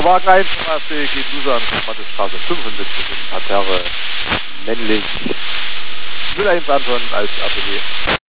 Wagen 1 vom AfD geht Loser an Straße 75 in Parterre, männlich, 01 Anton als APG.